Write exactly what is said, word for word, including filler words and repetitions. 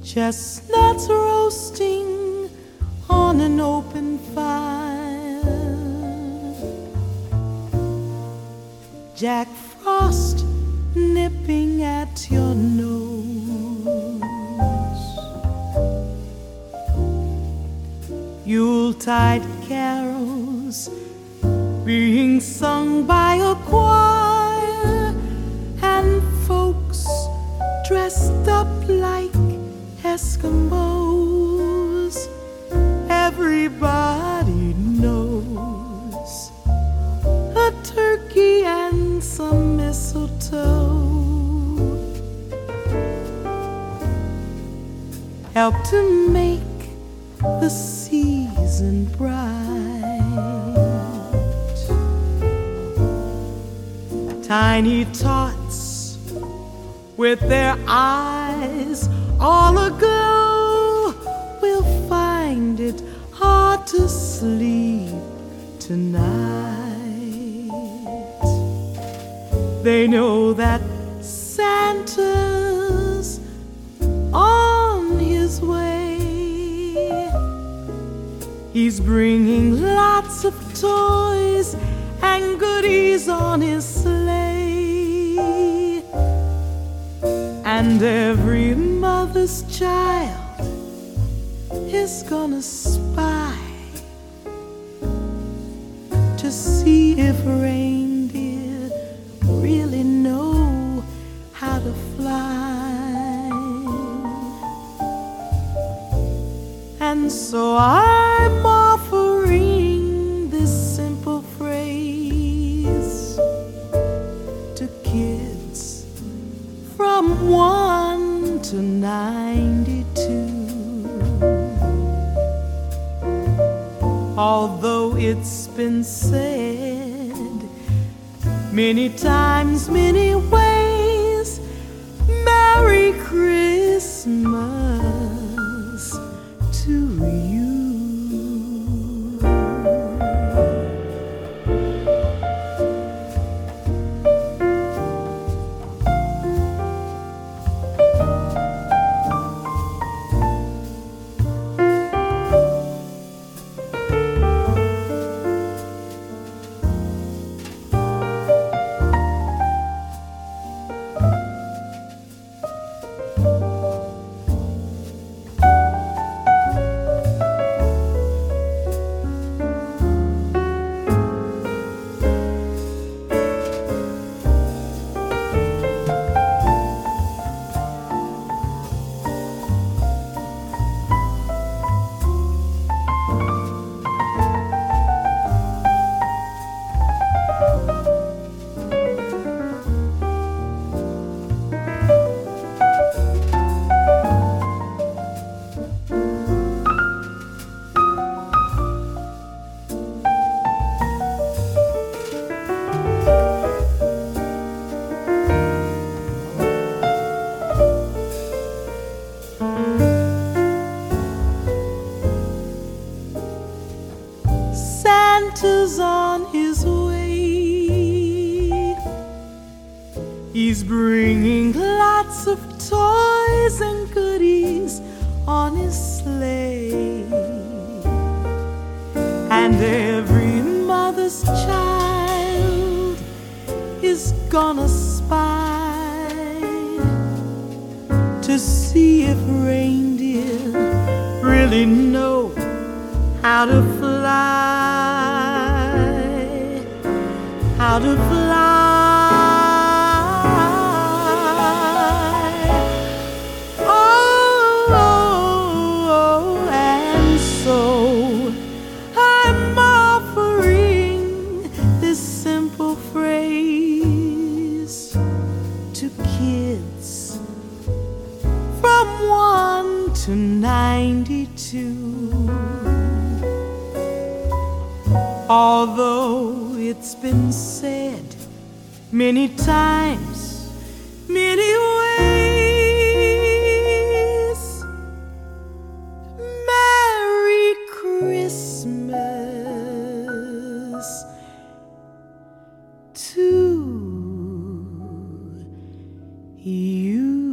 chestnuts roasting on an open fire, Jack Frost nipping at your nose, Yuletide carols being sung by a choir, and folks dressed up like Eskimos. Everybody knows a turkey and some mistletoe help to make the season bright. Tiny tots with their eyes all aglow will find it hard to sleep tonight. They know that Santa's on his way. He's bringing lots of toys and goodies on his sleigh, and every mother's child is gonna spy to see if reindeer really know how to fly. And so I'm offering this simple phrase to kids from one to ninety-two. Although it's been said many times, many ways, Merry Christmas to you. Santa's on his way. He's bringing lots of toys and goodies on his sleigh, and every mother's child is gonna spy to see if reindeer really know how to fly, how to fly. Oh, oh, oh, and so I'm offering this simple phrase to kids from one to ninety-two. Although it's been said many times, many ways, Merry Christmas to you.